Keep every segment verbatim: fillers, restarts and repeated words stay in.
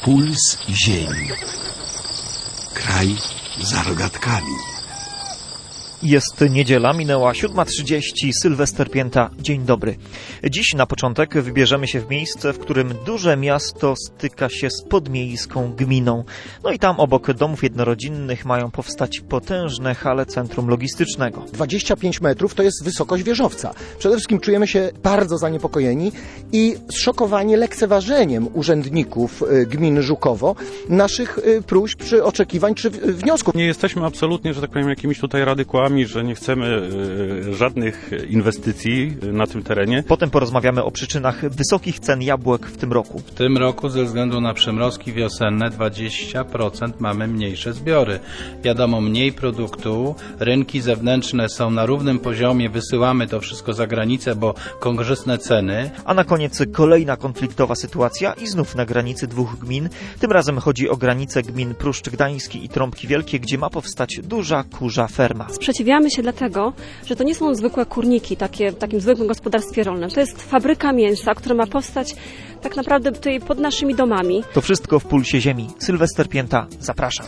Puls ziemi. Kraj za rogatkami. Jest niedziela, minęła siódma trzydzieści, Sylwester Pięta. Dzień dobry. Dziś na początek wybierzemy się w miejsce, w którym duże miasto styka się z podmiejską gminą. No i tam obok domów jednorodzinnych mają powstać potężne hale centrum logistycznego. dwadzieścia pięć metrów to jest wysokość wieżowca. Przede wszystkim czujemy się bardzo zaniepokojeni i zszokowani lekceważeniem urzędników gminy Żukowo naszych próśb, czy oczekiwań, czy wniosków. Nie jesteśmy absolutnie, że tak powiem, jakimiś tutaj radykałami, że nie chcemy y, żadnych inwestycji na tym terenie. Potem porozmawiamy o przyczynach wysokich cen jabłek w tym roku. W tym roku ze względu na przymrozki wiosenne dwadzieścia procent mamy mniejsze zbiory. Wiadomo, mniej produktu, rynki zewnętrzne są na równym poziomie, wysyłamy to wszystko za granicę, bo korzystne ceny. A na koniec kolejna konfliktowa sytuacja i znów na granicy dwóch gmin. Tym razem chodzi o granicę gmin Pruszcz Gdański i Trąbki Wielkie, gdzie ma powstać duża kurza ferma. Sprzeciwiamy się dlatego, że to nie są zwykłe kurniki, takie w takim zwykłym gospodarstwie rolnym. To jest fabryka mięsa, która ma powstać tak naprawdę tutaj pod naszymi domami. To wszystko w Pulsie Ziemi. Sylwester Pięta, zapraszam.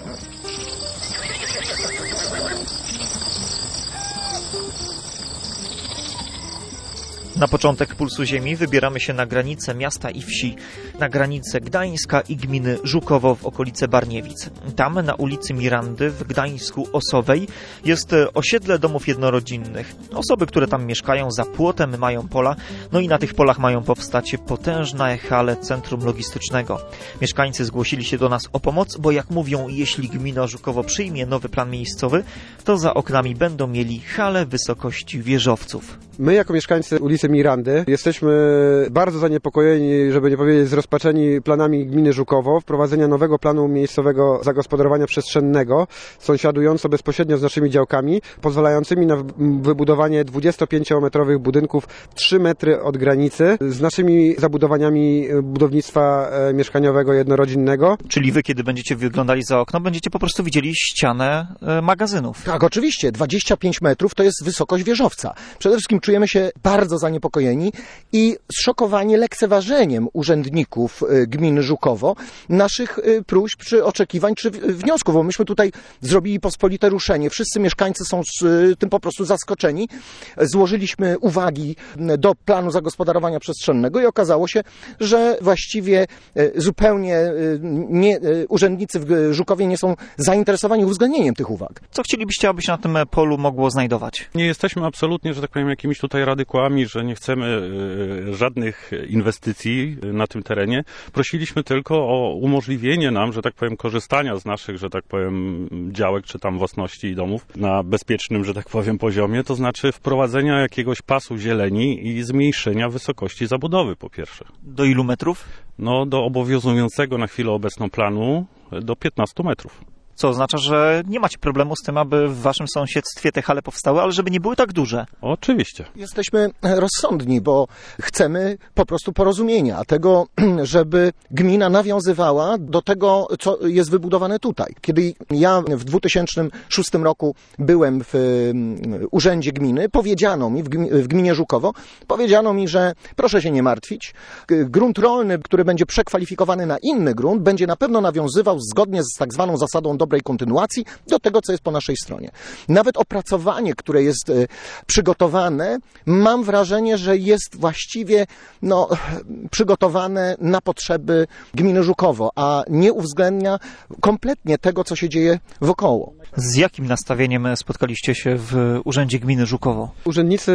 Na początek Pulsu Ziemi wybieramy się na granicę miasta i wsi, na granicę Gdańska i gminy Żukowo w okolice Barniewic. Tam na ulicy Mirandy w Gdańsku Osowej jest osiedle domów jednorodzinnych. Osoby, które tam mieszkają, za płotem mają pola, no i na tych polach mają powstać potężne hale centrum logistycznego. Mieszkańcy zgłosili się do nas o pomoc, bo jak mówią, jeśli gmina Żukowo przyjmie nowy plan miejscowy, to za oknami będą mieli hale wysokości wieżowców. My jako mieszkańcy ulicy Mirandy jesteśmy bardzo zaniepokojeni, żeby nie powiedzieć zrozpaczeni planami gminy Żukowo, wprowadzenia nowego planu miejscowego zagospodarowania przestrzennego, sąsiadująco bezpośrednio z naszymi działkami, pozwalającymi na wybudowanie dwudziestopięciometrowych budynków trzy metry od granicy z naszymi zabudowaniami budownictwa mieszkaniowego jednorodzinnego. Czyli wy, kiedy będziecie wyglądali za okno, będziecie po prostu widzieli ścianę magazynów. Tak, oczywiście. dwadzieścia pięć metrów to jest wysokość wieżowca. Przede wszystkim czujemy się bardzo zaniepokojeni i zszokowani lekceważeniem urzędników gminy Żukowo naszych próśb, czy oczekiwań, czy wniosków, bo myśmy tutaj zrobili pospolite ruszenie. Wszyscy mieszkańcy są z tym po prostu zaskoczeni. Złożyliśmy uwagi do planu zagospodarowania przestrzennego i okazało się, że właściwie zupełnie nie, urzędnicy w Żukowie nie są zainteresowani uwzględnieniem tych uwag. Co chcielibyście, aby się na tym polu mogło znajdować? Nie jesteśmy absolutnie, że tak powiem, jakimiś tutaj radykałami, że nie chcemy y, żadnych inwestycji na tym terenie. Prosiliśmy tylko o umożliwienie nam, że tak powiem, korzystania z naszych, że tak powiem, działek czy tam własności i domów na bezpiecznym, że tak powiem, poziomie, to znaczy wprowadzenia jakiegoś pasu zieleni i zmniejszenia wysokości zabudowy, po pierwsze. Do ilu metrów? No, do obowiązującego na chwilę obecną planu do piętnastu metrów. Co oznacza, że nie macie problemu z tym, aby w waszym sąsiedztwie te hale powstały, ale żeby nie były tak duże. Oczywiście. Jesteśmy rozsądni, bo chcemy po prostu porozumienia, tego, żeby gmina nawiązywała do tego, co jest wybudowane tutaj. Kiedy ja w dwa tysiące szóstym roku byłem w urzędzie gminy, powiedziano mi, w gminie Żukowo, powiedziano mi, że proszę się nie martwić, grunt rolny, który będzie przekwalifikowany na inny grunt, będzie na pewno nawiązywał zgodnie z tak zwaną zasadą dobrej kontynuacji do tego, co jest po naszej stronie. Nawet opracowanie, które jest y, przygotowane, mam wrażenie, że jest właściwie no, przygotowane na potrzeby gminy Żukowo, a nie uwzględnia kompletnie tego, co się dzieje wokoło. Z jakim nastawieniem spotkaliście się w Urzędzie Gminy Żukowo? Urzędnicy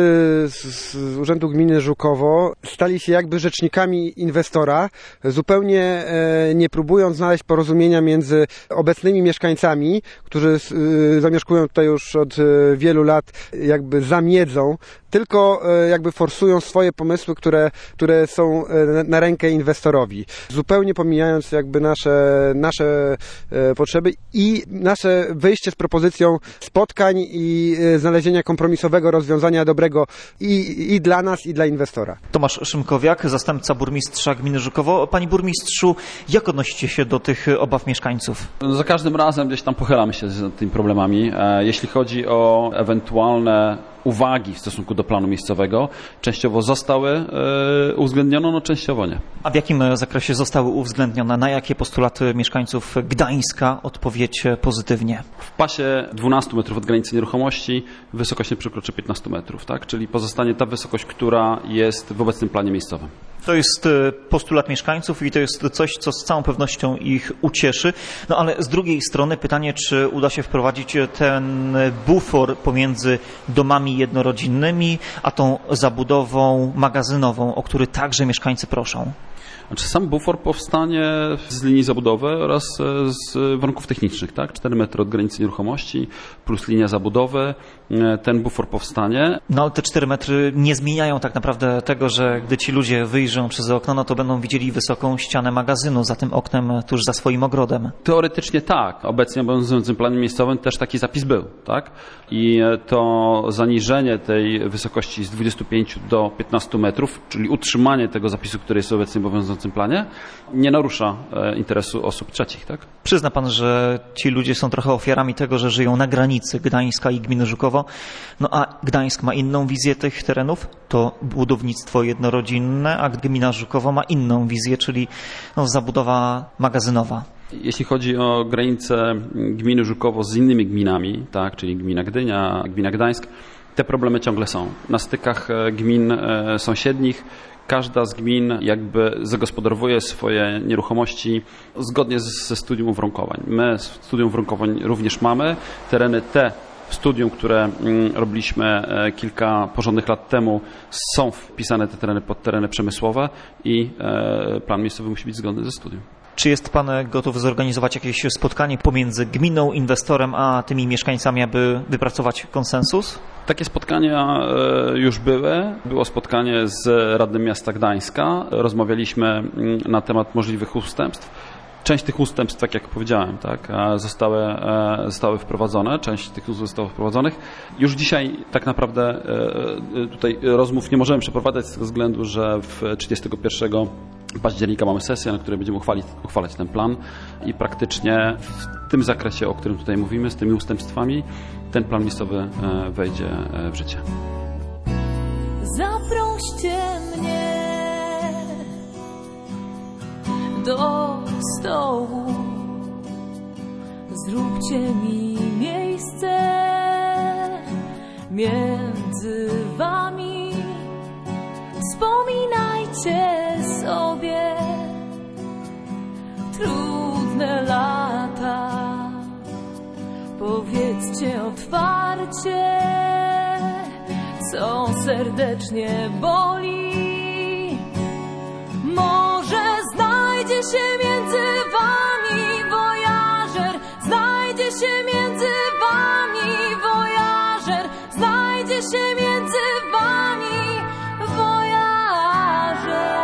z Urzędu Gminy Żukowo stali się jakby rzecznikami inwestora, zupełnie e, nie próbując znaleźć porozumienia między obecnymi mieszkańcami, którzy e, zamieszkują tutaj już od e, wielu lat, jakby za miedzą, tylko e, jakby forsują swoje pomysły, które, które są e, na rękę inwestorowi. Zupełnie pomijając jakby nasze, nasze e, potrzeby i nasze wyjście z propozycją spotkań i e, znalezienia kompromisowego rozwiązania dobrego i, i dla nas, i dla inwestora. Tomasz Szymkowiak, zastępca burmistrza gminy Żukowo. Panie burmistrzu, jak odnosicie się do tych obaw mieszkańców? Za każdym razem gdzieś tam pochylamy się z tymi problemami. Jeśli chodzi o ewentualne uwagi w stosunku do planu miejscowego częściowo zostały e, uwzględnione, no częściowo nie. A w jakim zakresie zostały uwzględnione? Na jakie postulaty mieszkańców Gdańska odpowiedź pozytywnie? W pasie dwanaście metrów od granicy nieruchomości wysokość nie przekroczy piętnaście metrów, tak? Czyli pozostanie ta wysokość, która jest w obecnym planie miejscowym. To jest postulat mieszkańców i to jest coś, co z całą pewnością ich ucieszy. No ale z drugiej strony pytanie, czy uda się wprowadzić ten bufor pomiędzy domami jednorodzinnymi, a tą zabudową magazynową, o który także mieszkańcy proszą. Znaczy sam bufor powstanie z linii zabudowy oraz z warunków technicznych, tak? cztery metry od granicy nieruchomości plus linia zabudowy. Ten bufor powstanie. No ale te cztery metry nie zmieniają tak naprawdę tego, że gdy ci ludzie wyjrzą przez okno, no to będą widzieli wysoką ścianę magazynu za tym oknem tuż za swoim ogrodem. Teoretycznie tak. Obecnie w obowiązującym planie miejscowym też taki zapis był, tak? I to zaniżenie tej wysokości z dwudziestu pięciu do piętnastu metrów, czyli utrzymanie tego zapisu, który jest obecnie w obowiązującym planie, nie narusza interesu osób trzecich, tak? Przyzna pan, że ci ludzie są trochę ofiarami tego, że żyją na granicy Gdańska i gminy Żukowo. No a Gdańsk ma inną wizję tych terenów, to budownictwo jednorodzinne, a gmina Żukowo ma inną wizję, czyli no, zabudowa magazynowa. Jeśli chodzi o granicę gminy Żukowo z innymi gminami, tak, czyli gmina Gdynia, gmina Gdańsk, te problemy ciągle są. Na stykach gmin sąsiednich każda z gmin jakby zagospodarowuje swoje nieruchomości zgodnie ze studium uwarunkowań. My studium uwarunkowań również mamy. Tereny te w studium, które robiliśmy kilka porządnych lat temu, są wpisane te tereny pod tereny przemysłowe i plan miejscowy musi być zgodny ze studium. Czy jest pan gotów zorganizować jakieś spotkanie pomiędzy gminą, inwestorem, a tymi mieszkańcami, aby wypracować konsensus? Takie spotkania już były. Było spotkanie z radnym miasta Gdańska. Rozmawialiśmy na temat możliwych ustępstw. Część tych ustępstw, tak jak powiedziałem, tak, zostały, zostały wprowadzone, część tych ustępstw została wprowadzonych. Już dzisiaj tak naprawdę tutaj rozmów nie możemy przeprowadzać z tego względu, że w trzydziestego pierwszego października mamy sesję, na której będziemy uchwalić, uchwalać ten plan i praktycznie w tym zakresie, o którym tutaj mówimy, z tymi ustępstwami, ten plan miejscowy wejdzie w życie. Zaproście mnie do stołu, zróbcie mi miejsce między wami, wspominajcie sobie trudne lata, powiedzcie otwarcie, co serdecznie boli. Może znajdzie się między wami wojażer, znajdzie się między wami wojażer, znajdzie się między wami wojażer.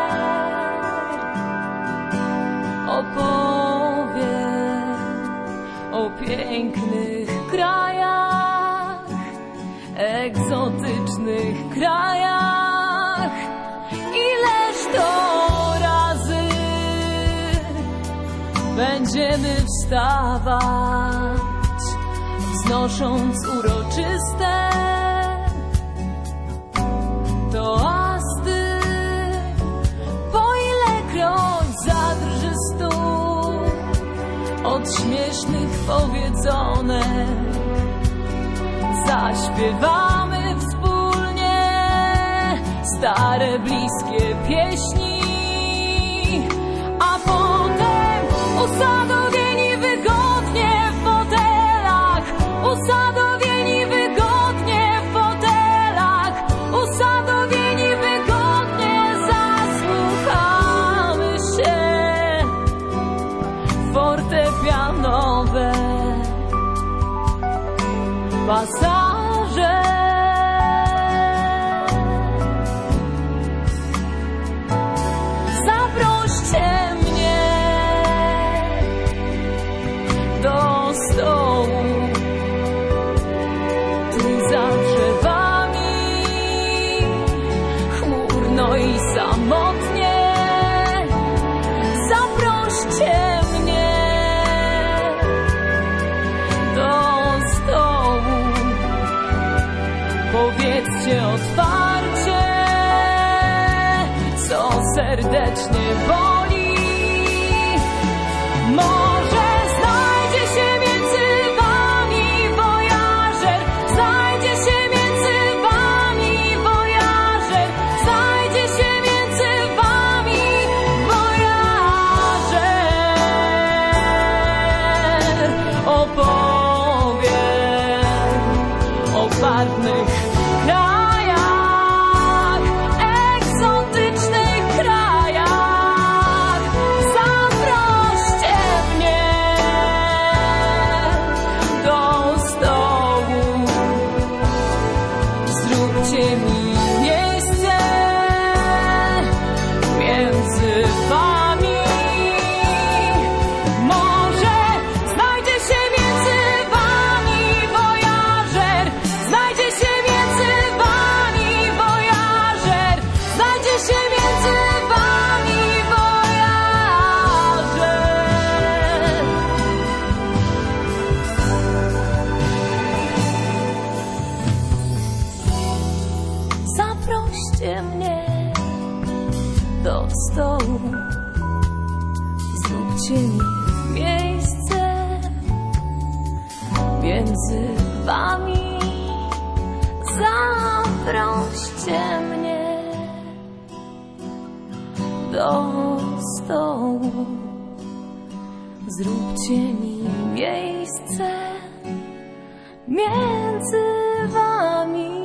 Opowie o pięknych krajach, egzotycznych krajach, ileż to będziemy wstawać, wznosząc uroczyste toasty, po ilekroć zadrży stół od śmiesznych powiedzonek, zaśpiewamy wspólnie stare, bliskie pieśni, a potem usadowieni wygodnie w fotelach, usadowieni wygodnie w fotelach, usadowieni wygodnie zasłuchamy się fortepianowe pasaże. Zaproście otwarcie, co serdecznie boli. Może znajdzie się między wami wojażer, znajdzie się między wami wojażer, znajdzie się między wami wojażer. Opowiem o barwnych krajach, egzotycznych krajach. Zaproście mnie do stołu, zróbcie mi miejsce między wami. Może znajdzie się między wami wojażer, znajdzie się między wami wojażer, znajdzie się między wami wojażer. Zaproście mnie do stołu, zróbcie mi miejsce między wami. Zaproście mnie do stołu, zróbcie mi miejsce między wami.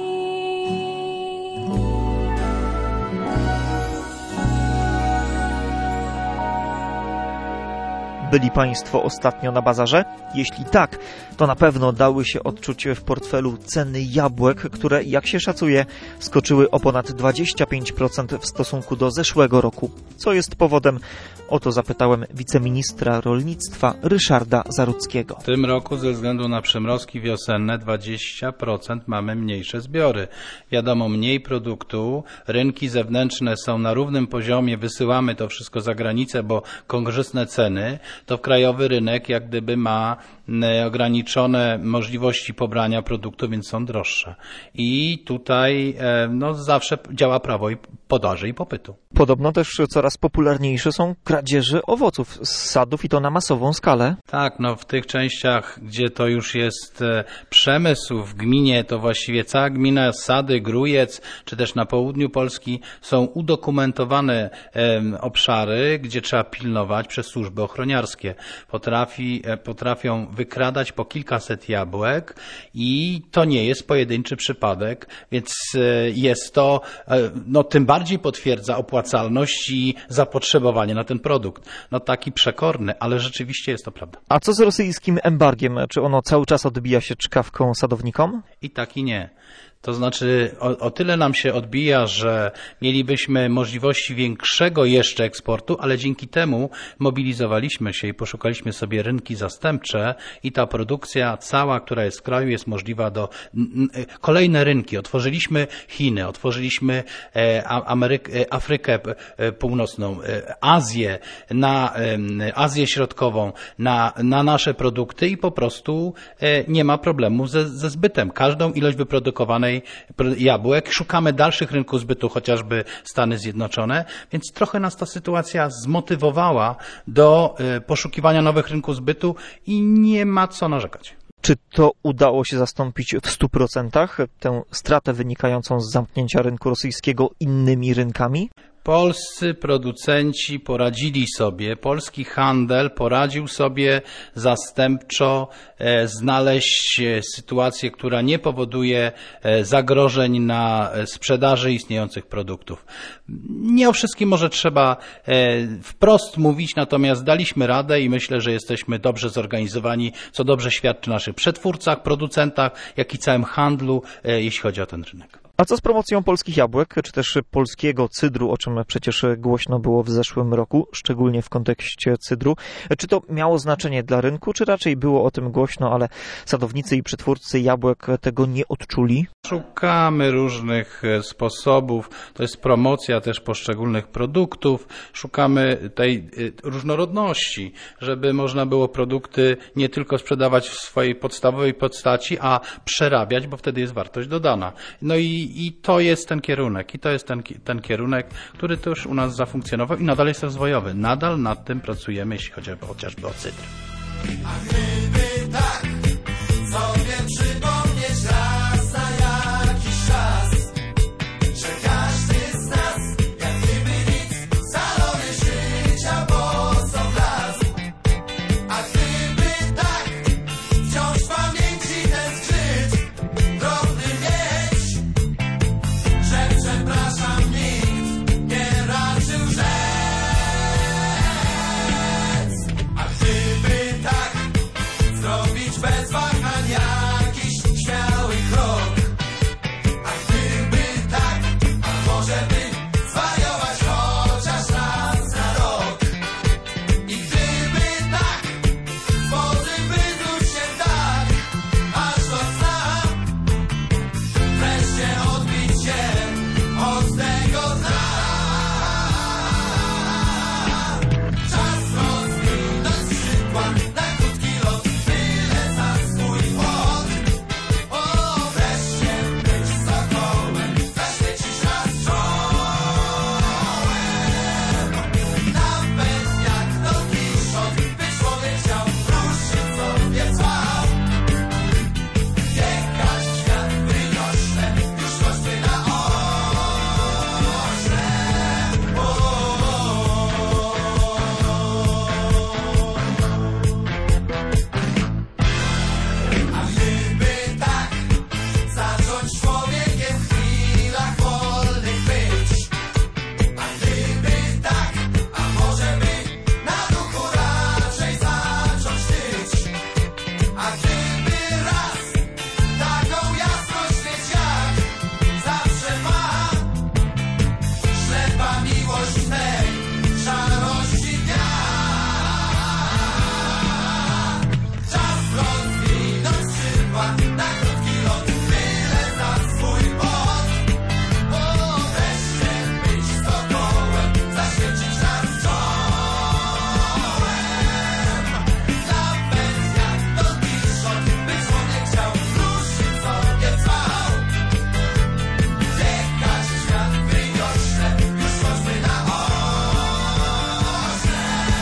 Byli Państwo ostatnio na bazarze? Jeśli tak, to na pewno dały się odczuć w portfelu ceny jabłek, które, jak się szacuje, skoczyły o ponad dwadzieścia pięć procent w stosunku do zeszłego roku. Co jest powodem? O to zapytałem wiceministra rolnictwa Ryszarda Zarudzkiego. W tym roku ze względu na przymrozki wiosenne dwadzieścia procent mamy mniejsze zbiory. Wiadomo, mniej produktu, rynki zewnętrzne są na równym poziomie, wysyłamy to wszystko za granicę, bo korzystne ceny, to krajowy rynek jak gdyby ma ograniczone możliwości pobrania produktu, więc są droższe. I tutaj no, zawsze działa prawo i podaży i popytu. Podobno też coraz popularniejsze są kradzieży owoców z sadów i to na masową skalę. Tak, no w tych częściach, gdzie to już jest przemysł w gminie, to właściwie cała gmina, Sady, Grójec, czy też na południu Polski są udokumentowane e, obszary, gdzie trzeba pilnować przez służby ochroniarskie. Potrafi, e, potrafią wykradać po kilkaset jabłek i to nie jest pojedynczy przypadek, więc e, jest to, e, no tym bardziej potwierdza opłacalność i zapotrzebowanie na ten produkt. No taki przekorny, ale rzeczywiście jest to prawda. A co z rosyjskim embargiem? Czy ono cały czas odbija się czkawką sadownikom? I tak i nie. To znaczy o, o tyle nam się odbija, że mielibyśmy możliwości większego jeszcze eksportu, ale dzięki temu mobilizowaliśmy się i poszukaliśmy sobie rynki zastępcze i ta produkcja cała, która jest w kraju, jest możliwa do n, n, kolejne rynki. Otworzyliśmy Chiny, otworzyliśmy e, Ameryk, e, Afrykę e, Północną, e, Azję, na e, Azję Środkową, na, na nasze produkty i po prostu e, nie ma problemu ze, ze zbytem. Każdą ilość wyprodukowanej jabłek. Szukamy dalszych rynków zbytu, chociażby Stany Zjednoczone, więc trochę nas ta sytuacja zmotywowała do poszukiwania nowych rynków zbytu i nie ma co narzekać. Czy to udało się zastąpić w stu procentach tę stratę wynikającą z zamknięcia rynku rosyjskiego innymi rynkami? Polscy producenci poradzili sobie, polski handel poradził sobie zastępczo e, znaleźć sytuację, która nie powoduje e, zagrożeń na sprzedaży istniejących produktów. Nie o wszystkim może trzeba e, wprost mówić, natomiast daliśmy radę i myślę, że jesteśmy dobrze zorganizowani, co dobrze świadczy o naszych przetwórcach, producentach, jak i całym handlu, e, jeśli chodzi o ten rynek. A co z promocją polskich jabłek, czy też polskiego cydru, o czym przecież głośno było w zeszłym roku, szczególnie w kontekście cydru? Czy to miało znaczenie dla rynku, czy raczej było o tym głośno, ale sadownicy i przetwórcy jabłek tego nie odczuli? Szukamy różnych sposobów, to jest promocja też poszczególnych produktów, szukamy tej różnorodności, żeby można było produkty nie tylko sprzedawać w swojej podstawowej postaci, a przerabiać, bo wtedy jest wartość dodana. No i i, i to jest ten kierunek. I to jest ten, ten kierunek, który też u nas zafunkcjonował i nadal jest rozwojowy. Nadal nad tym pracujemy, jeśli chodzi chociażby o cydr. A gdyby tak sobie przypomnieć raz na jakiś czas, że każdy z nas, jak gdyby nic, salony życia mocno wlazł. A gdyby tak wciąż w pamięci ten skrzyt drobny mieć, że przepraszam, nikt nie raczył rzec. A gdyby tak zrobić bez wahań jakiś śmiały krok, a gdyby tak, a może by zwariować chociaż raz na rok. I gdyby tak, wody wydłuć się tak, aż do dna, wreszcie odbić się od tego dna. Czas rozwinąć skrzydła na krótki lot, tyle za swój płot. O, wreszcie być sokołem, zaświecić raz czołem. Nawet jak Don Kiszot, by człowiek chciał ruszyć sobie cwał. Jechać w świat wyniośle, już choćby na ośle. O, a gdyby tak zacząć człowiekiem w chwilach wolnych być, a gdyby tak, a może by na duchu raczej zacząć tyć, a gdyby raz taką jasność mieć jak zawsze ma, ślepa miłość tej szarości dnia. Czas rozwinąć skrzydła na krótki lot, tyle za swój płot. O, wreszcie być sokołem, zaświecić nas czołem. Nawet jak Don Kiszot, by człowiek chciał ruszyć sobie cwał. Jechać w świat wyniośle, już choćby na ośle.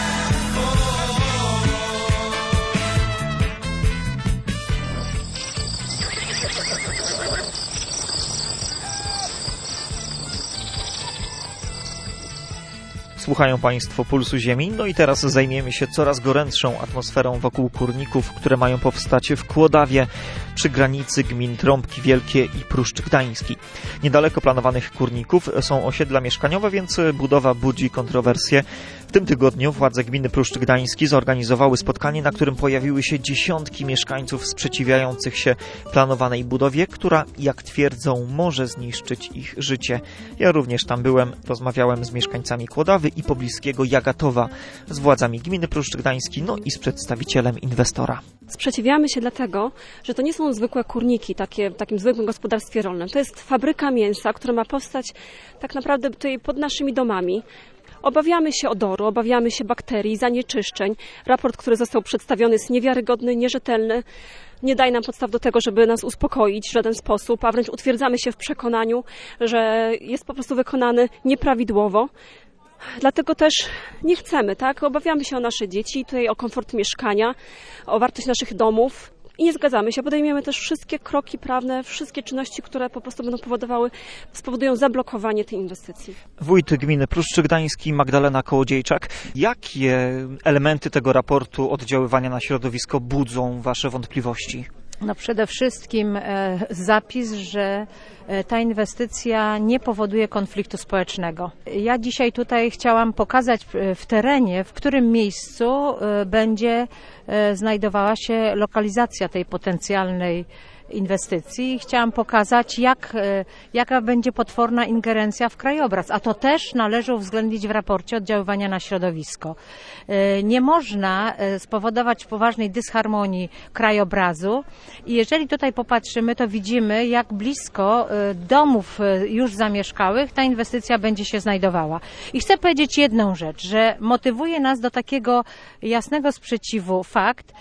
Słuchają Państwo Pulsu Ziemi, no i teraz zajmiemy się coraz gorętszą atmosferą wokół kurników, które mają powstać w Kłodawie przy granicy gmin Trąbki Wielkie i Pruszcz Gdański. Niedaleko planowanych kurników są osiedla mieszkaniowe, więc budowa budzi kontrowersje. W tym tygodniu władze gminy Pruszcz Gdański zorganizowały spotkanie, na którym pojawiły się dziesiątki mieszkańców sprzeciwiających się planowanej budowie, która, jak twierdzą, może zniszczyć ich życie. Ja również tam byłem, rozmawiałem z mieszkańcami Kłodawy i pobliskiego Jagatowa, z władzami gminy Pruszcz Gdański, no i z przedstawicielem inwestora. Sprzeciwiamy się dlatego, że to nie są zwykłe kurniki, takie w takim zwykłym gospodarstwie rolnym. To jest fabryka mięsa, która ma powstać tak naprawdę tutaj pod naszymi domami. Obawiamy się odoru, obawiamy się bakterii, zanieczyszczeń. Raport, który został przedstawiony, jest niewiarygodny, nierzetelny. Nie daje nam podstaw do tego, żeby nas uspokoić w żaden sposób, a wręcz utwierdzamy się w przekonaniu, że jest po prostu wykonany nieprawidłowo. Dlatego też nie chcemy, tak? Obawiamy się o nasze dzieci, tutaj o komfort mieszkania, o wartość naszych domów. I nie zgadzamy się. Podejmiemy też wszystkie kroki prawne, wszystkie czynności, które po prostu będą powodowały, spowodują zablokowanie tej inwestycji. Wójt gminy Pruszcz Gdański Magdalena Kołodziejczak. Jakie elementy tego raportu oddziaływania na środowisko budzą Wasze wątpliwości? No przede wszystkim e, zapis, że e, ta inwestycja nie powoduje konfliktu społecznego. Ja dzisiaj tutaj chciałam pokazać w terenie, w którym miejscu e, będzie e, znajdowała się lokalizacja tej potencjalnej inwestycji. Chciałam pokazać, jak, jaka będzie potworna ingerencja w krajobraz, a to też należy uwzględnić w raporcie oddziaływania na środowisko. Nie można spowodować poważnej dysharmonii krajobrazu i jeżeli tutaj popatrzymy, to widzimy, jak blisko domów już zamieszkałych ta inwestycja będzie się znajdowała. I chcę powiedzieć jedną rzecz, że motywuje nas do takiego jasnego sprzeciwu fakt,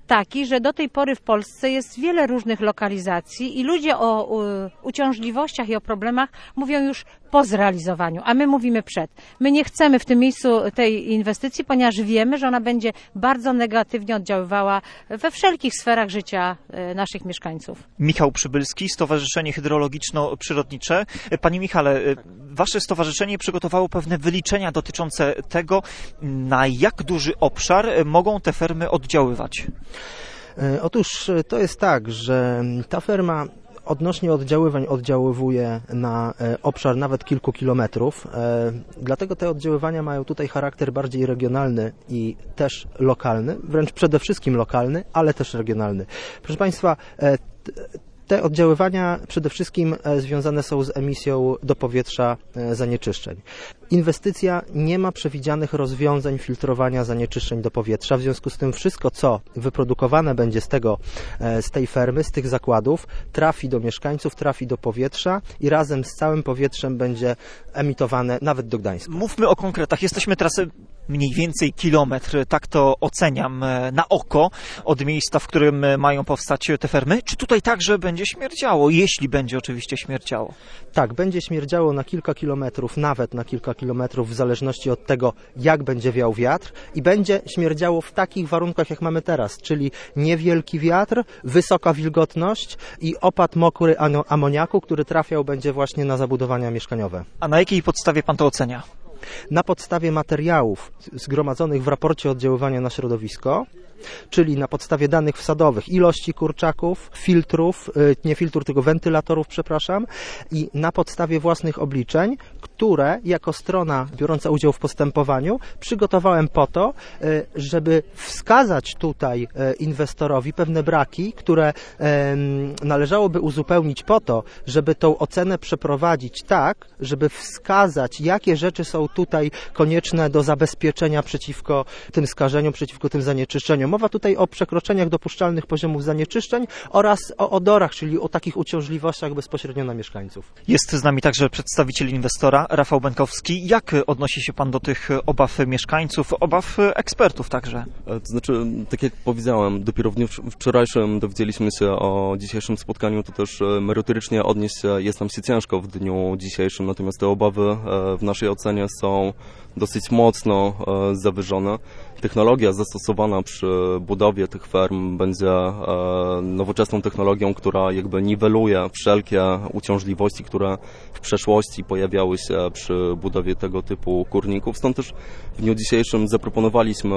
taki, że do tej pory w Polsce jest wiele różnych lokalizacji i ludzie o u, uciążliwościach i o problemach mówią już po zrealizowaniu, a my mówimy przed. My nie chcemy w tym miejscu tej inwestycji, ponieważ wiemy, że ona będzie bardzo negatywnie oddziaływała we wszelkich sferach życia naszych mieszkańców. Michał Przybylski, Stowarzyszenie Hydrologiczno-Przyrodnicze. Panie Michale, wasze stowarzyszenie przygotowało pewne wyliczenia dotyczące tego, na jak duży obszar mogą te fermy oddziaływać. Otóż to jest tak, że ta ferma odnośnie oddziaływań oddziaływuje na obszar nawet kilku kilometrów, dlatego te oddziaływania mają tutaj charakter bardziej regionalny i też lokalny, wręcz przede wszystkim lokalny, ale też regionalny. Proszę Państwa, te oddziaływania przede wszystkim związane są z emisją do powietrza zanieczyszczeń. Inwestycja nie ma przewidzianych rozwiązań filtrowania zanieczyszczeń do powietrza, w związku z tym wszystko, co wyprodukowane będzie z tego, z tej fermy, z tych zakładów, trafi do mieszkańców, trafi do powietrza i razem z całym powietrzem będzie emitowane nawet do Gdańska. Mówmy o konkretach. Jesteśmy teraz mniej więcej kilometr, tak to oceniam na oko, od miejsca, w którym mają powstać te fermy. Czy tutaj także będzie śmierdziało, jeśli będzie oczywiście śmierdziało? Tak, będzie śmierdziało na kilka kilometrów, nawet na kilka kilometrów, w zależności od tego, jak będzie wiał wiatr, i będzie śmierdziało w takich warunkach, jak mamy teraz, czyli niewielki wiatr, wysoka wilgotność i opad mokry amoniaku, który trafiał będzie właśnie na zabudowania mieszkaniowe. A na jakiej podstawie pan to ocenia? Na podstawie materiałów zgromadzonych w raporcie oddziaływania na środowisko, czyli na podstawie danych wsadowych, ilości kurczaków, filtrów, nie filtrów, tylko wentylatorów, przepraszam, i na podstawie własnych obliczeń, które jako strona biorąca udział w postępowaniu przygotowałem po to, żeby wskazać tutaj inwestorowi pewne braki, które należałoby uzupełnić po to, żeby tą ocenę przeprowadzić tak, żeby wskazać, jakie rzeczy są tutaj konieczne do zabezpieczenia przeciwko tym skażeniom, przeciwko tym zanieczyszczeniom. Mowa tutaj o przekroczeniach dopuszczalnych poziomów zanieczyszczeń oraz o odorach, czyli o takich uciążliwościach bezpośrednio na mieszkańców. Jest z nami także przedstawiciel inwestora, Rafał Bękowski. Jak odnosi się pan do tych obaw mieszkańców, obaw ekspertów także? To znaczy, tak jak powiedziałem, dopiero w dniu wczorajszym dowiedzieliśmy się o dzisiejszym spotkaniu, to też merytorycznie odnieść się jest nam się ciężko w dniu dzisiejszym, natomiast te obawy w naszej ocenie są dosyć mocno zawyżone. Technologia zastosowana przy budowie tych ferm będzie nowoczesną technologią, która jakby niweluje wszelkie uciążliwości, które w przeszłości pojawiały się przy budowie tego typu kurników. Stąd też w dniu dzisiejszym zaproponowaliśmy,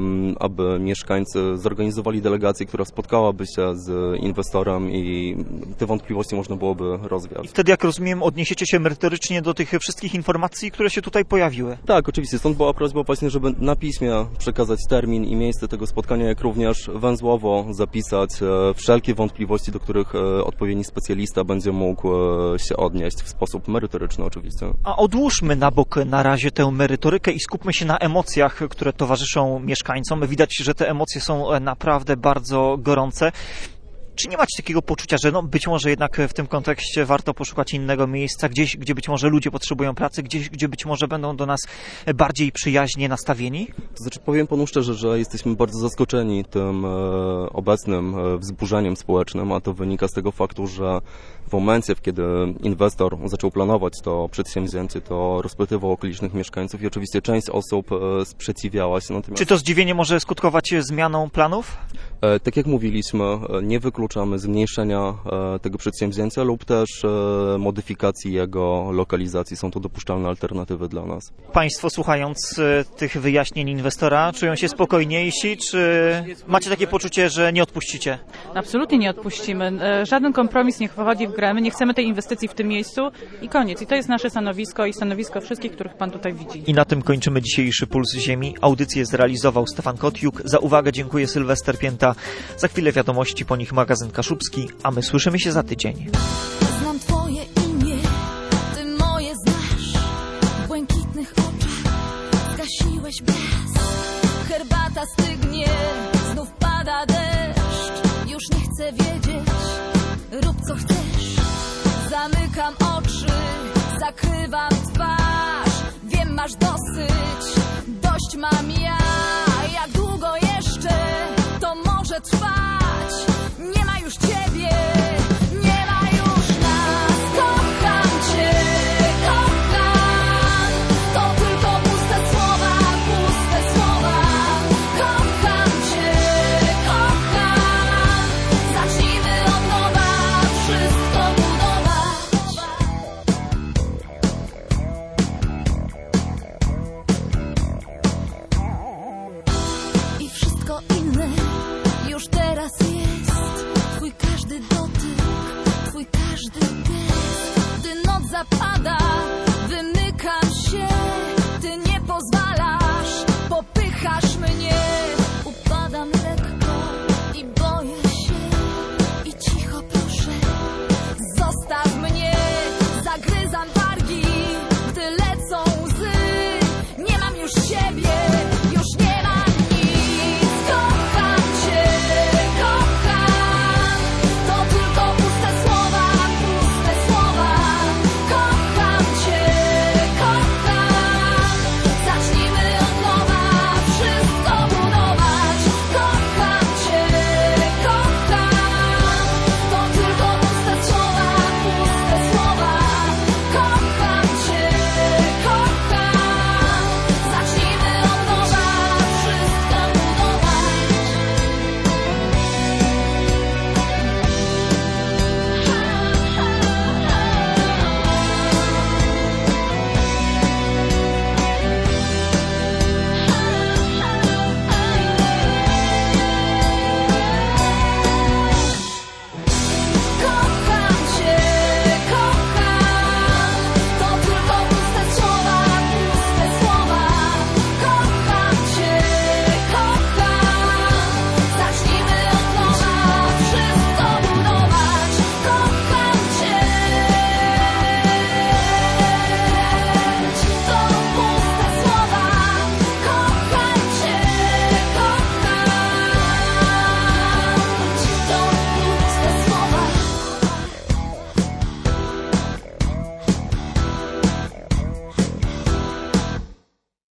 aby mieszkańcy zorganizowali delegację, która spotkałaby się z inwestorem i te wątpliwości można byłoby rozwiać. I wtedy, jak rozumiem, odniesiecie się merytorycznie do tych wszystkich informacji, które się tutaj pojawiły? Tak, oczywiście. Stąd była prośba właśnie, żeby na piśmie przekazać termin i miejsce tego spotkania, jak również węzłowo zapisać wszelkie wątpliwości, do których odpowiedni specjalista będzie mógł się odnieść w sposób merytoryczny oczywiście. A odłóżmy na bok na razie tę merytorykę i skupmy się na emocjach, które towarzyszą mieszkańcom. Widać, że te emocje są naprawdę bardzo gorące. Czy nie macie takiego poczucia, że no być może jednak w tym kontekście warto poszukać innego miejsca, gdzieś, gdzie być może ludzie potrzebują pracy, gdzieś, gdzie być może będą do nas bardziej przyjaźnie nastawieni? To znaczy, powiem panu szczerze, że jesteśmy bardzo zaskoczeni tym e, obecnym e, wzburzeniem społecznym, a to wynika z tego faktu, że w momencie, kiedy inwestor zaczął planować to przedsięwzięcie, to rozpytywał okolicznych mieszkańców i oczywiście część osób e, sprzeciwiała się. Natomiast... Czy to zdziwienie może skutkować zmianą planów? E, tak jak mówiliśmy, nie wykluczamy zmniejszenia e, tego przedsięwzięcia lub też e, modyfikacji jego lokalizacji. Są to dopuszczalne alternatywy dla nas. Państwo, słuchając e, tych wyjaśnień inwestora, czują się spokojniejsi, czy macie takie poczucie, że nie odpuścicie? Absolutnie nie odpuścimy. E, żaden kompromis nie wchodzi w grę. My nie chcemy tej inwestycji w tym miejscu i koniec. I to jest nasze stanowisko i stanowisko wszystkich, których pan tutaj widzi. I na tym kończymy dzisiejszy Puls Ziemi. Audycję zrealizował Stefan Kotiuk. Za uwagę dziękuję Sylwester Pięta. Za chwilę wiadomości, po nich magazyn Kaszubski, a my słyszymy się za tydzień. Znam twoje imię, ty moje znasz. W błękitnych oczach zgasiłeś blask. Herbata stygnie, znów pada deszcz. Już nie chcę wiedzieć, rób co chcesz. Zamykam oczy, zakrywam twarz. Wiem, masz dosyć, dość mam ja. Jak długo jeszcze to może trwać? zapada.